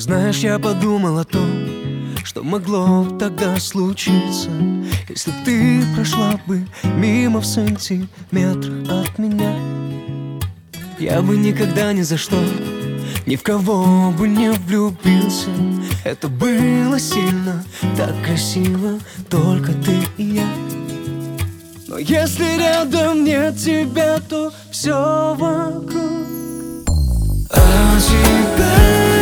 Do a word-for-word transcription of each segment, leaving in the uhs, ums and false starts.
Знаешь, я подумал о том, что могло б тогда случиться, если б ты прошла бы мимо в сантиметрах от меня. Я бы никогда ни за что ни в кого бы не влюбился. Это было сильно, так красиво, только ты и я. Но если рядом нет тебя, то все вокруг о тебе.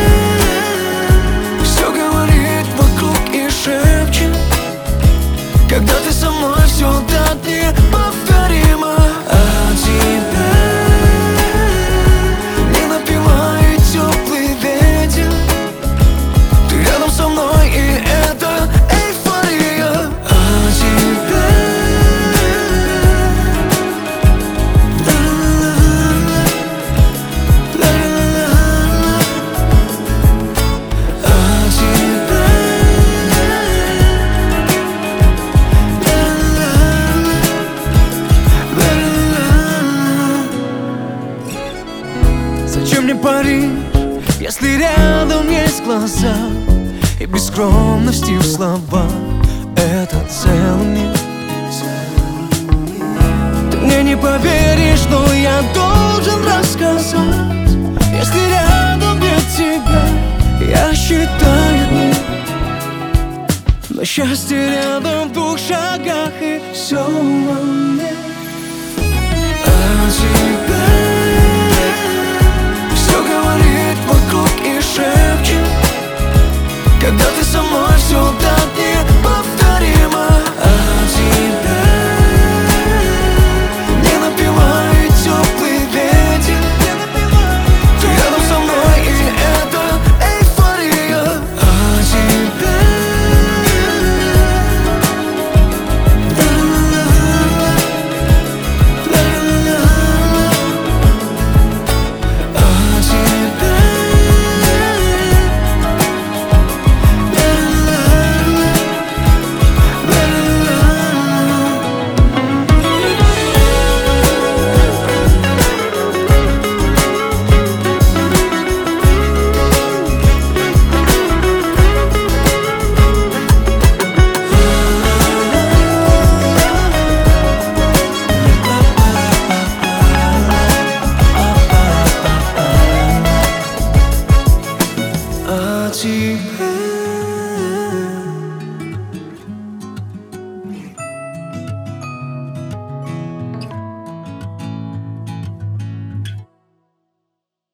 Все говорит вокруг и шепчет, когда ты со мной, все так неповторимо. О тебе не напевает теплый ветер, ты рядом со мной, и это эйфория. О тебе Зачем мне Париж, если рядом есть глаза и без скромности в словах это целый мир? Ты мне не поверишь, но я должен рассказать. Если рядом нет тебя, я считаю дни, но счастье рядом в двух шагах, и все во мне.